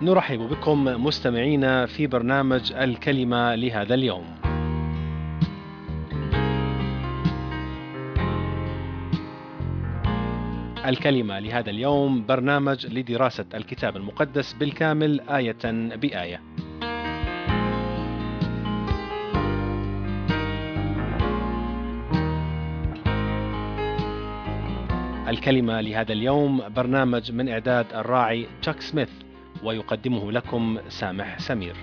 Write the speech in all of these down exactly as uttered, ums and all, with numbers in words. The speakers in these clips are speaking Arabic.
نرحب بكم مستمعينا في برنامج الكلمة لهذا اليوم. الكلمة لهذا اليوم برنامج لدراسة الكتاب المقدس بالكامل آية بآية. الكلمة لهذا اليوم برنامج من إعداد الراعي تشاك سميث، ويقدمه لكم سامح سمير.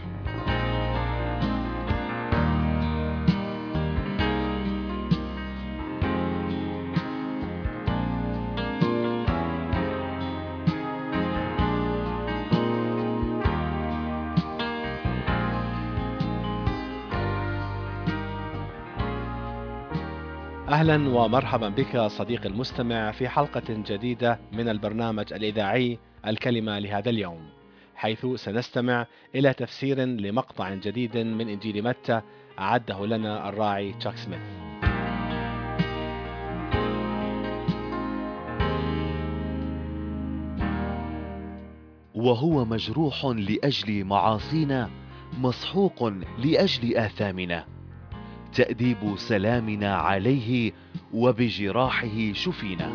أهلا ومرحبا بك صديقي المستمع في حلقة جديدة من البرنامج الإذاعي الكلمة لهذا اليوم، حيث سنستمع إلى تفسير لمقطع جديد من إنجيل متى أعده لنا الراعي تشاك سميث. وهو مجروح لأجل معاصينا، مسحوق لأجل آثامنا، تأديب سلامنا عليه، وبجراحه شفينا.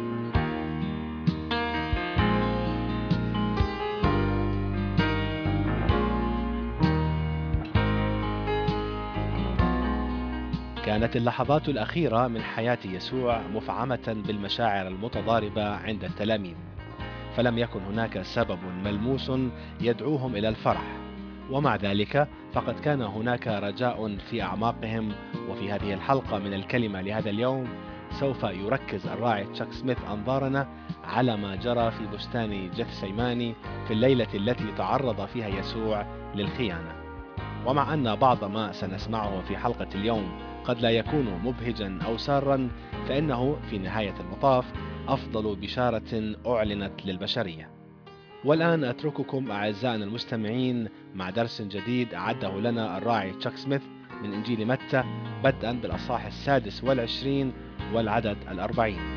كانت اللحظات الأخيرة من حياة يسوع مفعمة بالمشاعر المتضاربة عند التلاميذ، فلم يكن هناك سبب ملموس يدعوهم إلى الفرح، ومع ذلك فقد كان هناك رجاء في أعماقهم. وفي هذه الحلقة من الكلمة لهذا اليوم سوف يركز الراعي تشاك سميث أنظارنا على ما جرى في بستان جثسيماني في الليلة التي تعرض فيها يسوع للخيانة. ومع أن بعض ما سنسمعه في حلقة اليوم قد لا يكون مبهجا أو سارا، فإنه في نهاية المطاف أفضل بشارة أعلنت للبشرية. والآن أترككم أعزائنا المستمعين مع درس جديد أعده لنا الراعي تشاك سميث من إنجيل متى، بدءا بالأصحاح السادس والعشرين والعدد الأربعين.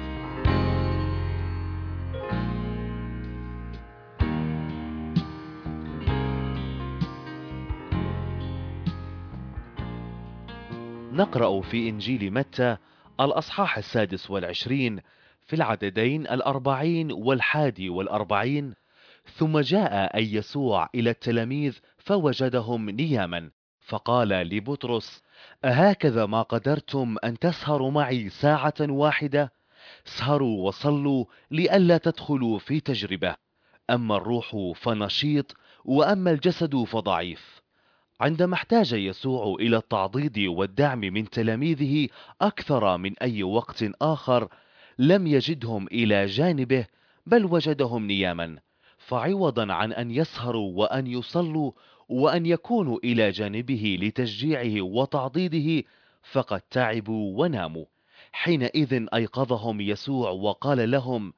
نقرأ في إنجيل متى الأصحاح السادس والعشرين في العددين الأربعين والحادي والأربعين. ثم جاء أي يسوع إلى التلاميذ فوجدهم نياما، فقال لبطرس: أهكذا ما قدرتم أن تسهروا معي ساعة واحدة؟ اسهروا وصلوا لئلا تدخلوا في تجربة. أما الروح فنشيط، وأما الجسد فضعيف. عندما احتاج يسوع إلى التعضيد والدعم من تلاميذه أكثر من أي وقت آخر، لم يجدهم إلى جانبه، بل وجدهم نياما. فعوضا عن أن يسهروا وأن يصلوا وأن يكونوا إلى جانبه لتشجيعه وتعضيده، فقد تعبوا وناموا. حينئذ أيقظهم يسوع وقال لهم: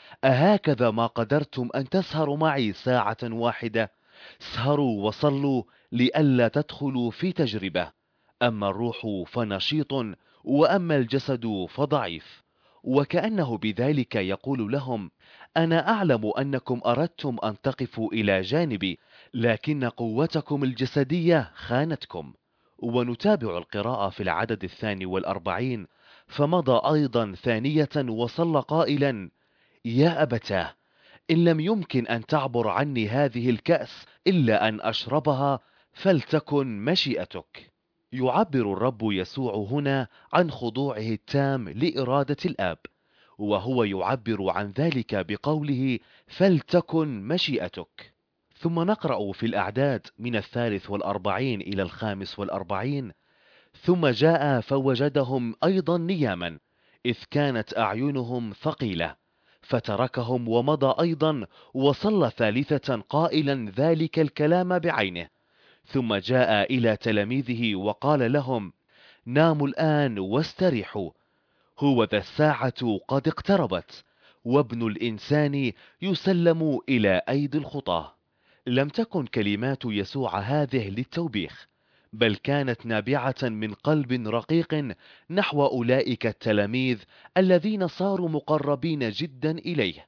أهكذا ما قدرتم أن تسهروا معي ساعة واحدة؟ اسهروا وصلوا لئلا تدخلوا في تجربة. أما الروح فنشيط، وأما الجسد فضعيف. وكأنه بذلك يقول لهم: أنا أعلم أنكم أردتم أن تقفوا إلى جانبي، لكن قوتكم الجسدية خانتكم. ونتابع القراءة في العدد الثاني والأربعين: فمضى أيضا ثانية وصلى قائلا: يا أبتاه، إن لم يمكن أن تعبر عني هذه الكأس إلا أن أشربها، فلتكن مشيئتك. يعبر الرب يسوع هنا عن خضوعه التام لإرادة الآب، وهو يعبر عن ذلك بقوله: فلتكن مشيئتك. ثم نقرأ في الأعداد من الثالث والأربعين إلى الخامس والأربعين: ثم جاء فوجدهم أيضا نياما، إذ كانت أعينهم ثقيلة، فتركهم ومضى أيضا، وصلى ثالثة قائلا ذلك الكلام بعينه. ثم جاء إلى تلاميذه وقال لهم: ناموا الآن واستريحوا، هو ذا الساعة قد اقتربت، وابن الإنسان يسلم إلى أيدي الخطاة. لم تكن كلمات يسوع هذه للتوبيخ، بل كانت نابعة من قلب رقيق نحو أولئك التلاميذ الذين صاروا مقربين جدا إليه،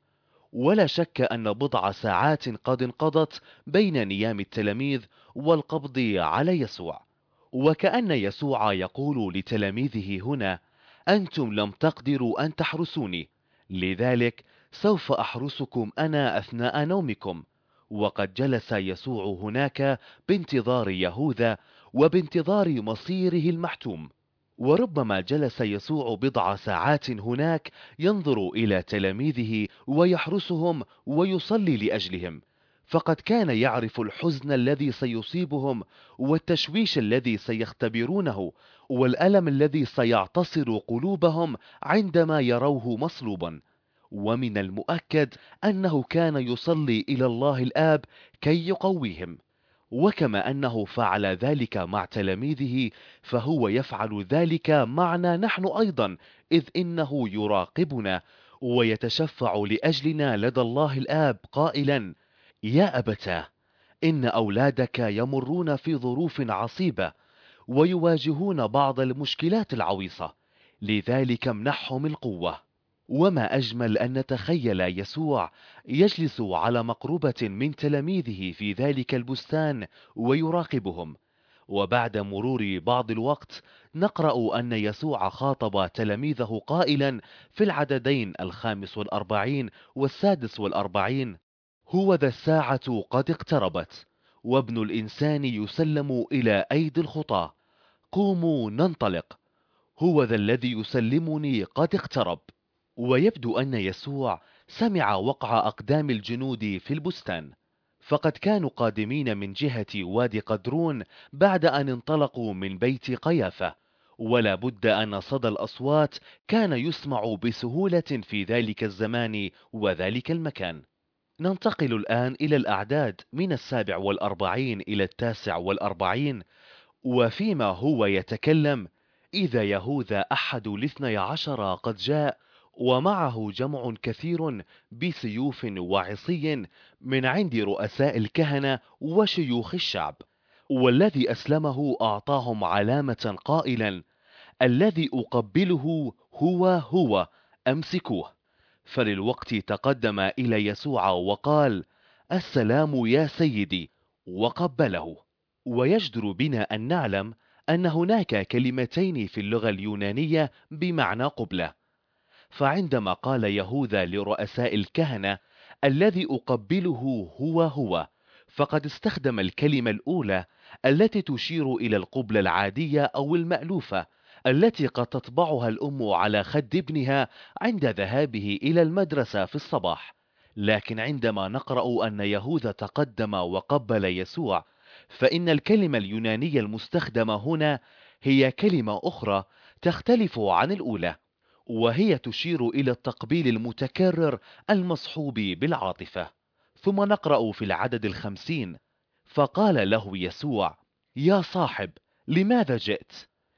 ولا شك أن بضع ساعات قد انقضت بين نيام التلاميذ والقبض على يسوع، وكأن يسوع يقول لتلاميذه هنا: أنتم لم تقدروا أن تحرسوني، لذلك سوف أحرسكم أنا أثناء نومكم. وقد جلس يسوع هناك بانتظار يهوذا وبانتظار مصيره المحتوم. وربما جلس يسوع بضع ساعات هناك ينظر إلى تلاميذه ويحرسهم ويصلي لأجلهم، فقد كان يعرف الحزن الذي سيصيبهم والتشويش الذي سيختبرونه والألم الذي سيعتصر قلوبهم عندما يروه مصلوبا. ومن المؤكد أنه كان يصلي إلى الله الآب كي يقويهم، وكما أنه فعل ذلك مع تلاميذه فهو يفعل ذلك معنا نحن أيضا، إذ إنه يراقبنا ويتشفع لأجلنا لدى الله الآب قائلا: يا أبتاه، إن أولادك يمرون في ظروف عصيبة ويواجهون بعض المشكلات العويصة، لذلك امنحهم القوة. وما أجمل أن نتخيل يسوع يجلس على مقربة من تلاميذه في ذلك البستان ويراقبهم. وبعد مرور بعض الوقت نقرأ أن يسوع خاطب تلاميذه قائلا في العددين الخامس والأربعين والسادس والأربعين: هو ذا الساعة قد اقتربت، وابن الإنسان يسلم إلى أيدي الخطاة، قوموا ننطلق، هو ذا الذي يسلمني قد اقترب. ويبدو أن يسوع سمع وقع أقدام الجنود في البستان، فقد كانوا قادمين من جهة وادي قدرون بعد أن انطلقوا من بيت قيافة، ولا بد أن صدى الأصوات كان يسمع بسهولة في ذلك الزمان وذلك المكان. ننتقل الآن إلى الأعداد من السابع والأربعين إلى التاسع والأربعين. وفيما هو يتكلم، إذا يهوذا أحد الاثني عشر قد جاء، ومعه جمع كثير بسيوف وعصي من عند رؤساء الكهنة وشيوخ الشعب. والذي أسلمه أعطاهم علامة قائلا: الذي أقبله هو هو، أمسكوه. فللوقت تقدم إلى يسوع وقال: السلام يا سيدي، وقبله. ويجدر بنا أن نعلم أن هناك كلمتين في اللغة اليونانية بمعنى قبلة. فعندما قال يهوذا لرؤساء الكهنة: الذي أقبله هو هو، فقد استخدم الكلمة الأولى التي تشير إلى القبلة العادية أو المألوفة التي قد تطبعها الأم على خد ابنها عند ذهابه إلى المدرسة في الصباح. لكن عندما نقرأ أن يهوذا تقدم وقبل يسوع، فإن الكلمة اليونانية المستخدمة هنا هي كلمة أخرى تختلف عن الأولى، وهي تشير إلى التقبيل المتكرر المصحوب بالعاطفة. ثم نقرأ في العدد الخمسين: فقال له يسوع: يا صاحب، لماذا جئت؟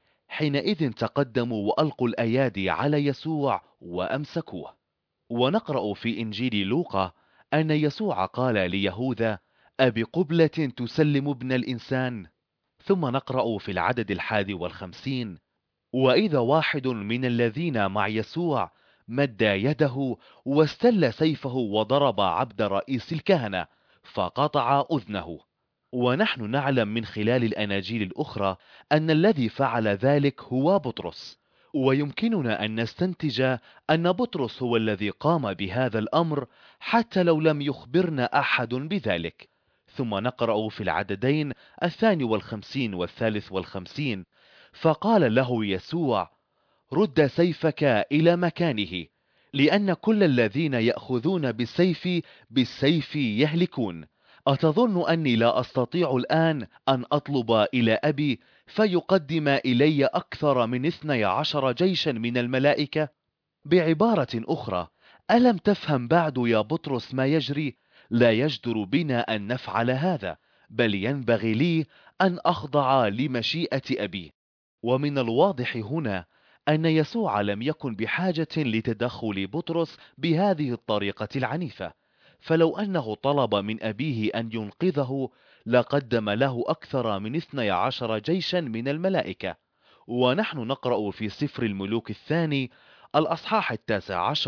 حينئذ تقدموا وألقوا الأيادي على يسوع وأمسكوه. ونقرأ في إنجيل لوقا أن يسوع قال ليهوذا: أبقبلة تسلم ابن الإنسان؟ ثم نقرأ في العدد الحادي والخمسين: وإذا واحد من الذين مع يسوع مد يده واستل سيفه وضرب عبد رئيس الكهنة فقطع أذنه. ونحن نعلم من خلال الأناجيل الأخرى أن الذي فعل ذلك هو بطرس، ويمكننا أن نستنتج أن بطرس هو الذي قام بهذا الأمر حتى لو لم يخبرنا أحد بذلك. ثم نقرأ في العددين الثاني والخمسين والثالث والخمسين: فقال له يسوع: رد سيفك إلى مكانه، لأن كل الذين يأخذون بالسيف بالسيف يهلكون. أتظن أني لا أستطيع الآن أن أطلب إلى أبي فيقدم إلي أكثر من اثني عشر جيشا من الملائكة؟ بعبارة أخرى، ألم تفهم بعد يا بطرس ما يجري؟ لا يجدر بنا أن نفعل هذا، بل ينبغي لي أن أخضع لمشيئة أبي. ومن الواضح هنا أن يسوع لم يكن بحاجة لتدخل بطرس بهذه الطريقة العنيفة، فلو أنه طلب من أبيه أن ينقذه لقدم له أكثر من اثني عشر جيشا من الملائكة. ونحن نقرأ في سفر الملوك الثاني الأصحاح التاسع عشر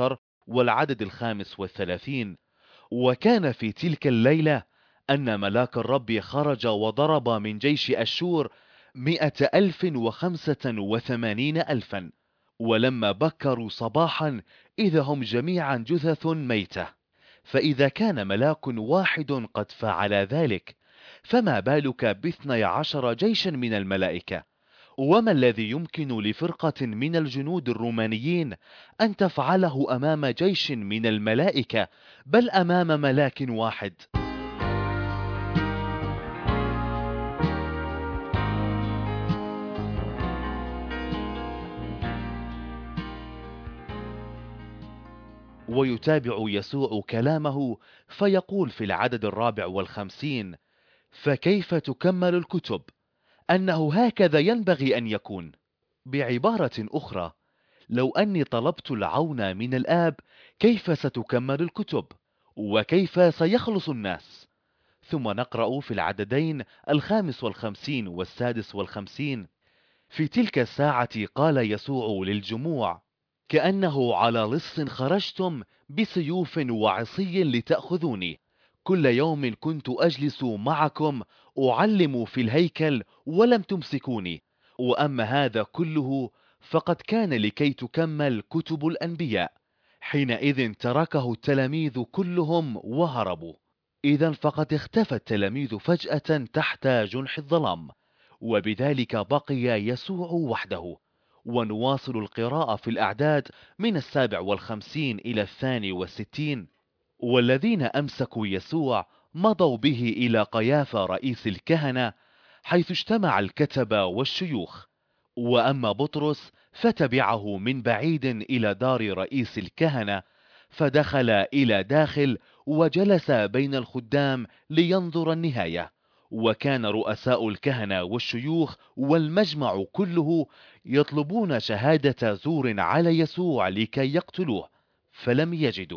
والعدد الخامس والثلاثين. وكان في تلك الليلة أن ملاك الرب خرج وضرب من جيش أشور مئة ألف وخمسة وثمانين ألفا. ولما بكروا صباحا إذا هم جميعا جثث ميتة. فإذا كان ملاك واحد قد فعل ذلك، فما بالك باثني عشر جيشا من الملائكة؟ وما الذي يمكن لفرقة من الجنود الرومانيين أن تفعله أمام جيش من الملائكة، بل أمام ملاك واحد؟ ويتابع يسوع كلامه فيقول في العدد الرابع والخمسين: فكيف تكمل الكتب؟ أنه هكذا ينبغي أن يكون. بعبارة أخرى، لو أني طلبت العون من الآب، كيف ستكمل الكتب؟ وكيف سيخلص الناس؟ ثم نقرأ في العددين الخامس والخمسين والسادس والخمسين: في تلك الساعة قال يسوع للجموع: كأنه على لص خرجتم بسيوف وعصي لتأخذوني. كل يوم كنت أجلس معكم أعلم في الهيكل ولم تمسكوني. وأما هذا كله فقد كان لكي تكمل كتب الأنبياء. حينئذ تركه التلاميذ كلهم وهربوا. إذا فقد اختفى التلاميذ فجأة تحت جنح الظلام، وبذلك بقي يسوع وحده. ونواصل القراءة في الأعداد من السابع والخمسين إلى الثاني والستين: والذين أمسكوا يسوع مضوا به إلى قيافة رئيس الكهنة، حيث اجتمع الكتبة والشيوخ. وأما بطرس فتبعه من بعيد إلى دار رئيس الكهنة، فدخل إلى داخل وجلس بين الخدام لينظر النهاية. وكان رؤساء الكهنة والشيوخ والمجمع كله يطلبون شهادة زور على يسوع لكي يقتلوه، فلم يجدوا.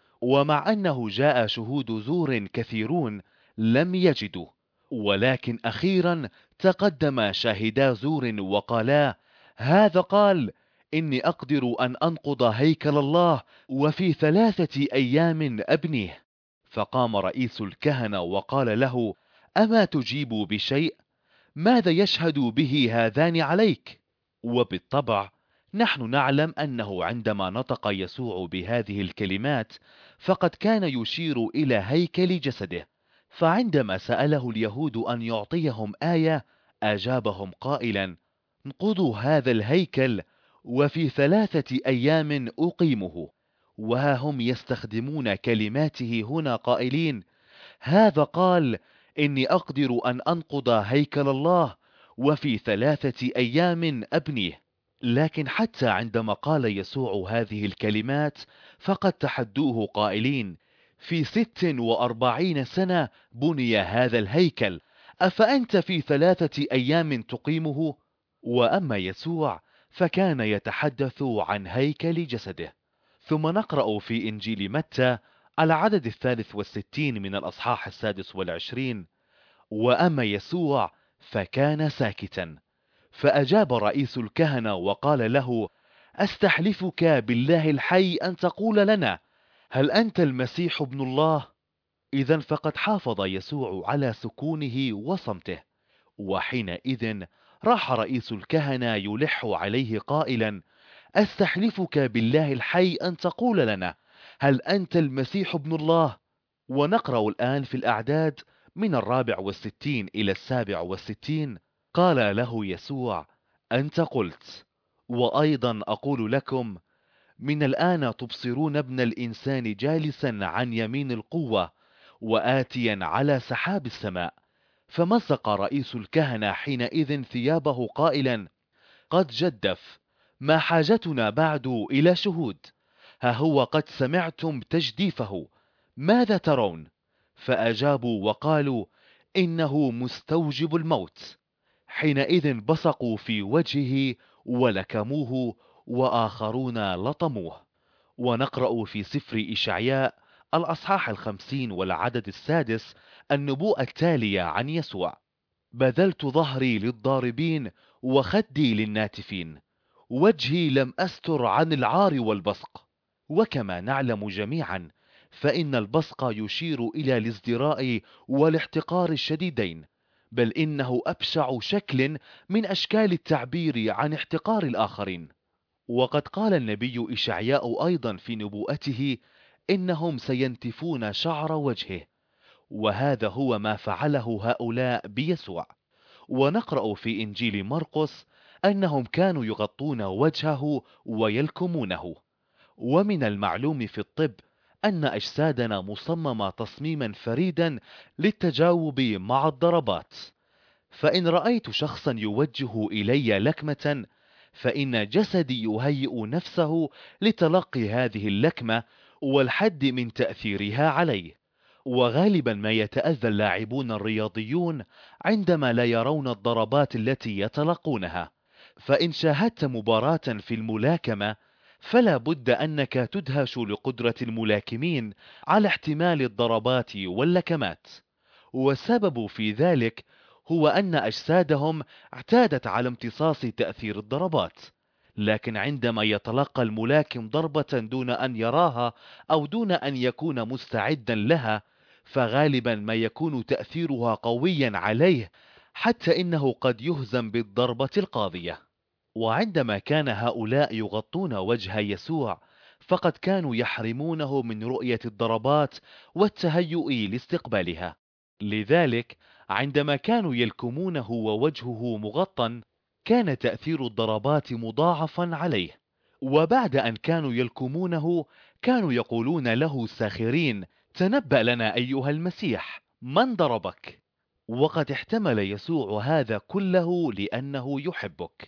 ومع أنه جاء شهود زور كثيرون لم يجدوا. ولكن أخيرا تقدم شاهدا زور وقالا: هذا قال إني أقدر أن أنقض هيكل الله وفي ثلاثة أيام أبنيه. فقام رئيس الكهنة وقال له: أما تجيب بشيء؟ ماذا يشهد به هذان عليك؟ وبالطبع نحن نعلم أنه عندما نطق يسوع بهذه الكلمات فقد كان يشير إلى هيكل جسده. فعندما سأله اليهود أن يعطيهم آية، أجابهم قائلا: انقضوا هذا الهيكل وفي ثلاثة أيام أقيمه. وها هم يستخدمون كلماته هنا قائلين: هذا قال إني أقدر أن أنقض هيكل الله وفي ثلاثة أيام أبنيه. لكن حتى عندما قال يسوع هذه الكلمات فقد تحدوه قائلين: في ست وأربعين سنة بني هذا الهيكل، أفأنت في ثلاثة أيام تقيمه؟ وأما يسوع فكان يتحدث عن هيكل جسده. ثم نقرأ في إنجيل متى على عدد الثالث والستين من الأصحاح السادس والعشرين: وأما يسوع فكان ساكتا. فأجاب رئيس الكهنة وقال له: أستحلفك بالله الحي أن تقول لنا، هل أنت المسيح ابن الله؟ إذا فقد حافظ يسوع على سكونه وصمته. وحينئذ راح رئيس الكهنة يلح عليه قائلا: أستحلفك بالله الحي أن تقول لنا، هل أنت المسيح ابن الله؟ ونقرأ الآن في الأعداد من الرابع والستين إلى السابع والستين: قال له يسوع: أنت قلت. وأيضا أقول لكم، من الآن تبصرون ابن الإنسان جالسا عن يمين القوة وآتيا على سحاب السماء. فمزق رئيس الكهنة حينئذ ثيابه قائلا: قد جدف، ما حاجتنا بعد إلى شهود؟ ها هو قد سمعتم تجديفه، ماذا ترون؟ فأجابوا وقالوا: إنه مستوجب الموت. حينئذ بصقوا في وجهه ولكموه، وآخرون لطموه. ونقرأ في سفر إشعياء الأصحاح الخمسين والعدد السادس النبوءة التالية عن يسوع: بذلت ظهري للضاربين وخدي للناتفين، وجهي لم أستر عن العار والبصق. وكما نعلم جميعا فإن البصق يشير إلى الازدراء والاحتقار الشديدين، بل إنه أبشع شكل من أشكال التعبير عن احتقار الآخرين. وقد قال النبي إشعياء أيضا في نبوءته إنهم سينتفون شعر وجهه، وهذا هو ما فعله هؤلاء بيسوع. ونقرأ في إنجيل مرقس أنهم كانوا يغطون وجهه ويلكمونه. ومن المعلوم في الطب أن أجسادنا مصممة تصميما فريدا للتجاوب مع الضربات، فإن رأيت شخصا يوجه إلي لكمة فإن جسدي يهيئ نفسه لتلقي هذه اللكمة والحد من تأثيرها عليه. وغالبا ما يتأذى اللاعبون الرياضيون عندما لا يرون الضربات التي يتلقونها، فإن شاهدت مباراة في الملاكمة فلا بد أنك تدهش لقدرة الملاكمين على احتمال الضربات واللكمات. والسبب في ذلك هو أن أجسادهم اعتادت على امتصاص تأثير الضربات، لكن عندما يتلقى الملاكم ضربة دون أن يراها أو دون أن يكون مستعدا لها فغالبا ما يكون تأثيرها قويا عليه حتى إنه قد يهزم بالضربة القاضية. وعندما كان هؤلاء يغطون وجه يسوع فقد كانوا يحرمونه من رؤية الضربات والتهيؤ لاستقبالها. لذلك عندما كانوا يلكمونه ووجهه مغطى كان تأثير الضربات مضاعفا عليه. وبعد أن كانوا يلكمونه كانوا يقولون له ساخرين: تنبأ لنا أيها المسيح، من ضربك؟ وقد احتمل يسوع هذا كله لأنه يحبك.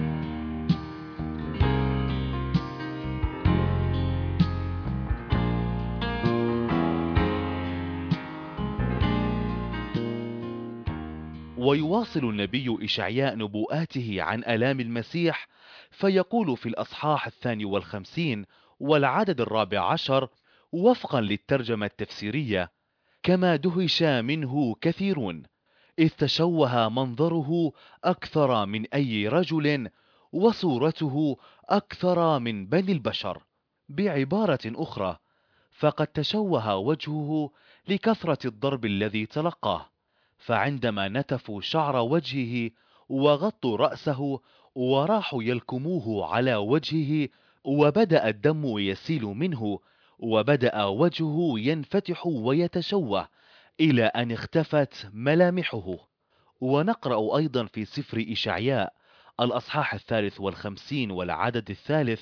ويواصل النبي إشعياء نبوءاته عن آلام المسيح فيقول في الأصحاح الثاني والخمسين والعدد الرابع عشر وفقا للترجمة التفسيرية: كما دهش منه كثيرون، إذ تشوه منظره أكثر من أي رجل، وصورته أكثر من بني البشر. بعبارة أخرى، فقد تشوه وجهه لكثرة الضرب الذي تلقاه، فعندما نتفوا شعر وجهه وغطوا رأسه وراحوا يلكموه على وجهه وبدأ الدم يسيل منه وبدأ وجهه ينفتح ويتشوه إلى أن اختفت ملامحه. ونقرأ أيضا في سفر إشعياء الأصحاح الثالث والخمسين والعدد الثالث: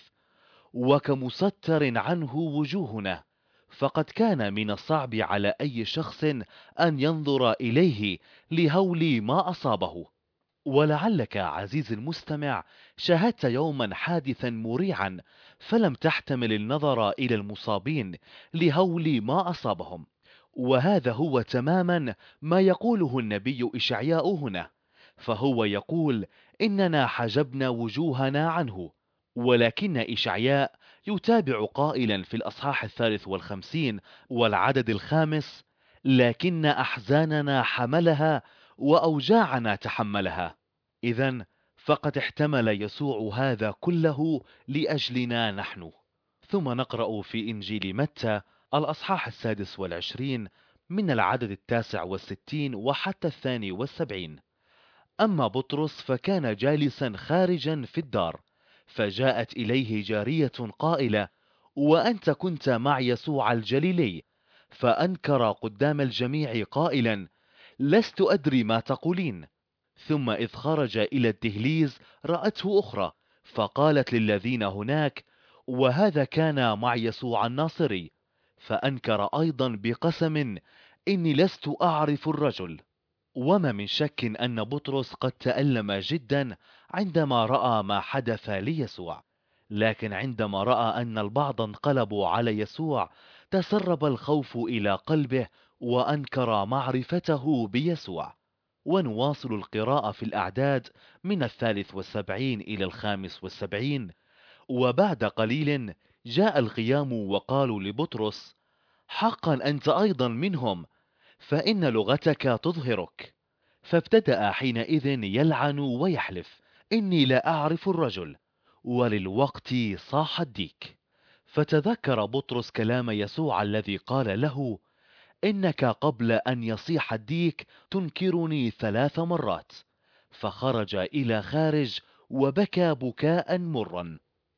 وكمستر عنه وجوهنا، فقد كان من الصعب على أي شخص أن ينظر إليه لهول ما أصابه. ولعلك عزيزي المستمع شاهدت يوما حادثا مريعا فلم تحتمل النظر إلى المصابين لهول ما أصابهم، وهذا هو تماما ما يقوله النبي إشعياء هنا. فهو يقول إننا حجبنا وجوهنا عنه، ولكن إشعياء يتابع قائلا في الأصحاح الثالث والخمسين والعدد الخامس: لكن أحزاننا حملها وأوجاعنا تحملها. إذن فقد احتمل يسوع هذا كله لأجلنا نحن. ثم نقرأ في إنجيل متى الأصحاح السادس والعشرين من العدد التاسع والستين وحتى الثاني والسبعين: أما بطرس فكان جالسا خارجا في الدار، فجاءت إليه جارية قائلة: وأنت كنت مع يسوع الجليلي. فأنكر قدام الجميع قائلا: لست أدري ما تقولين. ثم إذ خرج إلى الدهليز رأته أخرى، فقالت للذين هناك: وهذا كان مع يسوع الناصري. فأنكر أيضا بقسم: إني لست أعرف الرجل. وما من شك أن بطرس قد تألم جدا عندما رأى ما حدث ليسوع، لكن عندما رأى أن البعض انقلبوا على يسوع تسرب الخوف إلى قلبه وأنكر معرفته بيسوع. ونواصل القراءة في الأعداد من الثالث والسبعين إلى الخامس والسبعين: وبعد قليل جاء القيام وقالوا لبطرس: حقا أنت أيضا منهم، فإن لغتك تظهرك. فابتدأ حينئذ يلعن ويحلف: إني لا أعرف الرجل. وللوقت صاح الديك. فتذكر بطرس كلام يسوع الذي قال له: إنك قبل أن يصيح الديك تنكرني ثلاث مرات. فخرج إلى خارج وبكى بكاء مرا.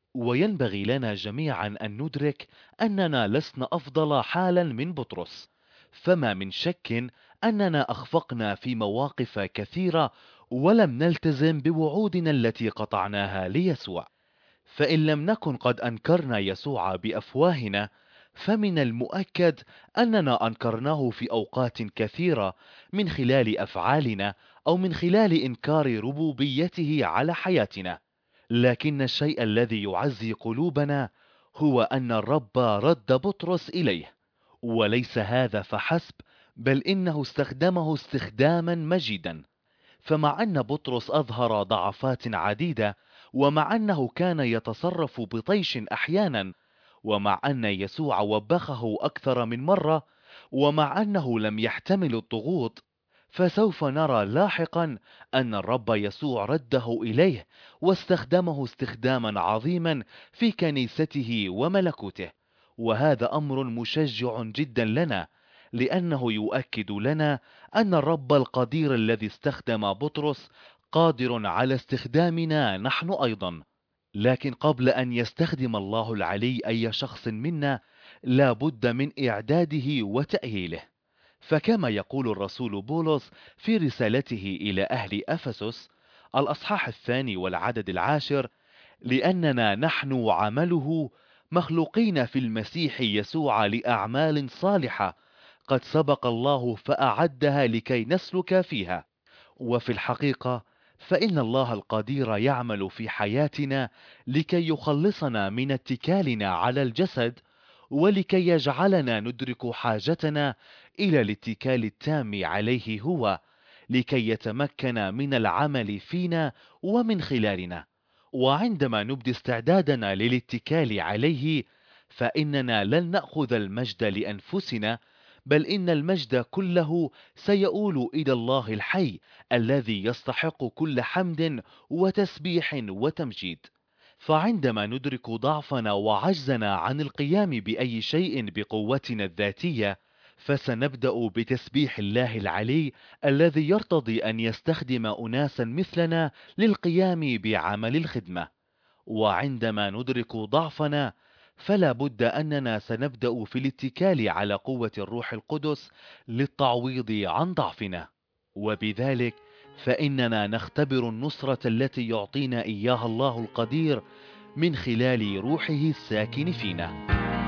وينبغي لنا جميعا أن ندرك أننا لسنا أفضل حالا من بطرس، فما من شك أننا أخفقنا في مواقف كثيرة ولم نلتزم بوعودنا التي قطعناها ليسوع. فإن لم نكن قد أنكرنا يسوع بأفواهنا، فمن المؤكد أننا أنكرناه في أوقات كثيرة من خلال أفعالنا أو من خلال إنكار ربوبيته على حياتنا. لكن الشيء الذي يعزي قلوبنا هو أن الرب رد بطرس إليه، وليس هذا فحسب، بل إنه استخدمه استخداما مجيدا. فمع أن بطرس أظهر ضعفات عديدة، ومع أنه كان يتصرف بطيش أحيانا، ومع أن يسوع وبخه أكثر من مرة، ومع أنه لم يحتمل الضغوط، فسوف نرى لاحقا أن الرب يسوع رده إليه واستخدمه استخداما عظيما في كنيسته وملكوته. وهذا أمر مشجع جدا لنا، لأنه يؤكد لنا أن الرب القدير الذي استخدم بطرس قادر على استخدامنا نحن أيضا. لكن قبل أن يستخدم الله العلي أي شخص منا، لا بد من إعداده وتأهيله. فكما يقول الرسول بولس في رسالته إلى أهل أفسس الأصحاح الثاني والعدد العاشر: لأننا نحن عمله مخلوقين في المسيح يسوع لأعمال صالحة قد سبق الله فأعدها لكي نسلك فيها. وفي الحقيقة فإن الله القدير يعمل في حياتنا لكي يخلصنا من اتكالنا على الجسد، ولكي يجعلنا ندرك حاجتنا إلى الاتكال التام عليه هو، لكي يتمكن من العمل فينا ومن خلالنا. وعندما نبدي استعدادنا للاتكال عليه، فإننا لن نأخذ المجد لأنفسنا، بل إن المجد كله سيؤول إلى الله الحي الذي يستحق كل حمد وتسبيح وتمجيد. فعندما ندرك ضعفنا وعجزنا عن القيام بأي شيء بقوتنا الذاتية، فسنبدأ بتسبيح الله العلي الذي يرتضي أن يستخدم أناسا مثلنا للقيام بعمل الخدمة. وعندما ندرك ضعفنا، فلا بد أننا سنبدأ في الاتكال على قوة الروح القدس للتعويض عن ضعفنا، وبذلك فإننا نختبر النصرة التي يعطينا إياها الله القدير من خلال روحه الساكن فينا.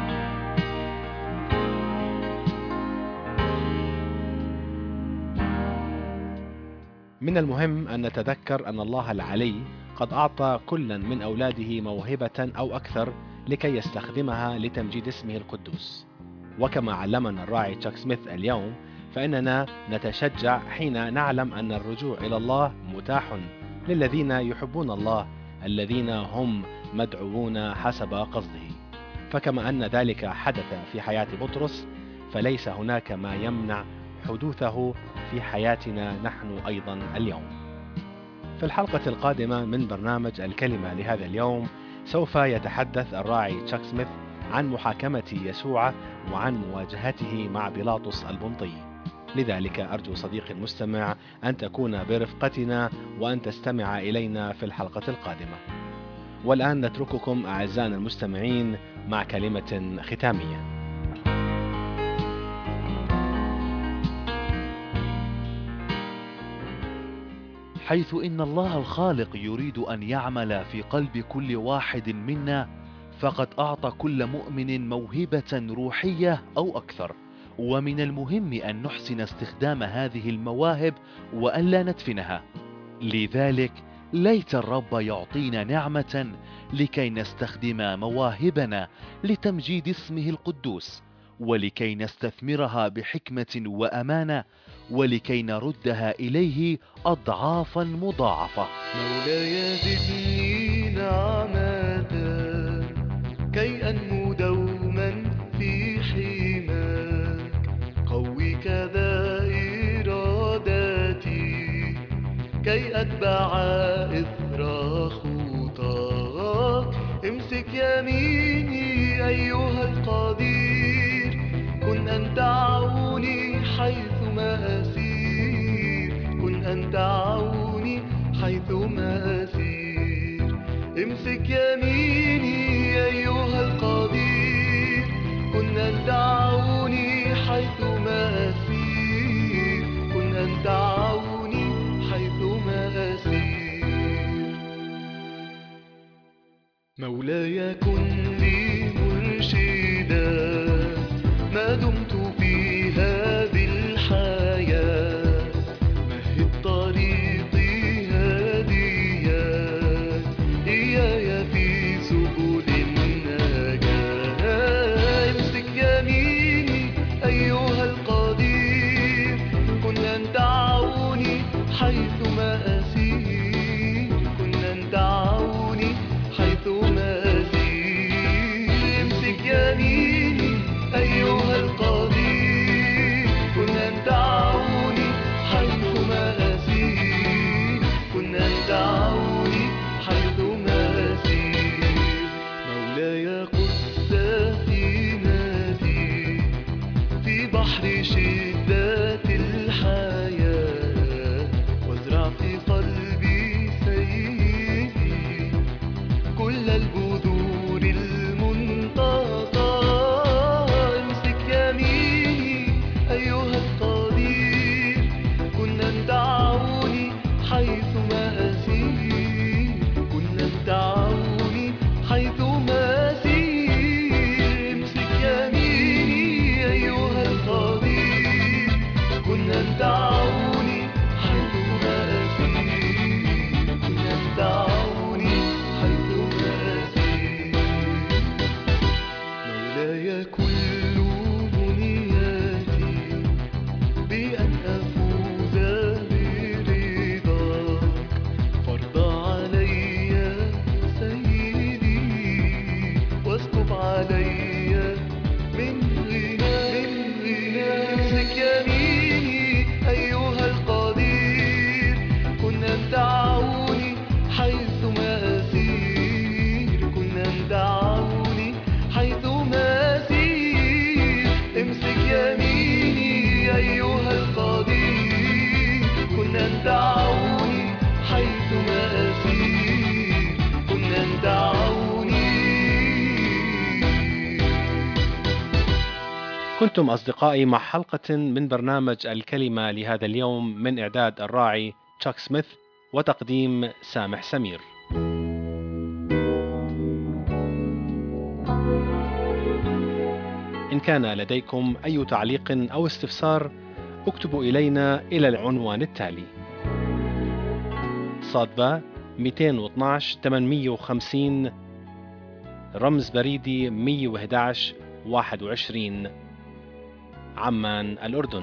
من المهم أن نتذكر أن الله العلي قد أعطى كلا من أولاده موهبة أو أكثر لكي يستخدمها لتمجيد اسمه القدوس. وكما علمنا الراعي تشاك سميث اليوم، فإننا نتشجع حين نعلم أن الرجوع إلى الله متاح للذين يحبون الله الذين هم مدعوون حسب قصده. فكما أن ذلك حدث في حياة بطرس، فليس هناك ما يمنع حدوثه في حياتنا نحن أيضا اليوم. في الحلقة القادمة من برنامج الكلمة لهذا اليوم، سوف يتحدث الراعي تشاك سميث عن محاكمة يسوع وعن مواجهته مع بيلاطس البنطي. لذلك أرجو صديقي المستمع أن تكون برفقتنا وأن تستمع إلينا في الحلقة القادمة. والآن نترككم أعزائنا المستمعين مع كلمة ختامية. حيث إن الله الخالق يريد أن يعمل في قلب كل واحد منا، فقد أعطى كل مؤمن موهبة روحية أو أكثر، ومن المهم أن نحسن استخدام هذه المواهب وألا ندفنها. لذلك ليت الرب يعطينا نعمة لكي نستخدم مواهبنا لتمجيد اسمه القدوس، ولكي نستثمرها بحكمة وأمانة، ولكي نردها إليه أضعافا مضاعفة. مولاي زدني نعمة كي أنمو دوما في حماك، قوي كذا إرادتي كي أتبع إثر خطاك. امسك يميني أيها القدير كن أنت عوني حيثما أسير كن أنت عوني حيثما أسير امسك يميني أيها القدير كن أنت عوني حيثما أسير كن أنت عوني حيثما أسير مولاي كن لي مرشدا ما دمت في هذه الحياة مهد طريقي هاديا إياي في سبل النجاة امسك يميني أيها القدير كن أنت عوني حيثما أسير كن أنت عوني حيثما أسير امسك يميني أيها القدير كن أنت عوني حيثما أسير كن أنت عوني حيثما أسير مولاي قد سفينتي في بحر شدة الحياة وازرع في قلبي سيدي كل البذور المنتقى امسك يميني أيها القدير كن أنت عوني حيثما أسير كن أنت عوني حيثما أسير امسك يميني أيها القدير كن أنت عوني حيثما أسير كن أنت عوني حيثما أسير مولاي كل منياتي بأن أفوز برضاك فرض علي سيدي واسكب علي من غناك امسك يميني أيها القدير كن أنت عوني حيثما أسير كن أنت عوني حيثما أسير امسك يميني أيها القدير كن أنت عوني حيثما أسير كن أنت عوني. كنتم أصدقائي مع حلقة من برنامج الكلمة لهذا اليوم من إعداد الراعي تشاك سميث وتقديم سامح سمير. إن كان لديكم أي تعليق أو استفسار اكتبوا إلينا إلى العنوان التالي: صادبة مئتين واثناشر ثمانمئة وخمسين رمز بريدي مئة وأحد عشر واحد وعشرين عمان الأردن.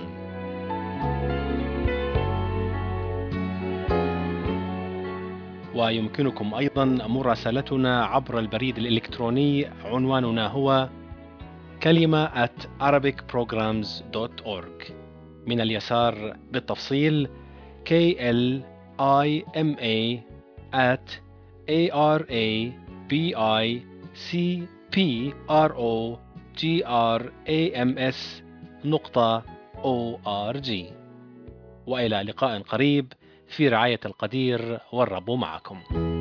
ويمكنكم أيضا مراسلتنا عبر البريد الإلكتروني، عنواننا هو كلمة at arabic programs dot org. من اليسار بالتفصيل K L I M A at A R A B I C P R O G R A M S نقطة O R G. وإلى لقاء قريب في رعاية القدير، والرب معكم.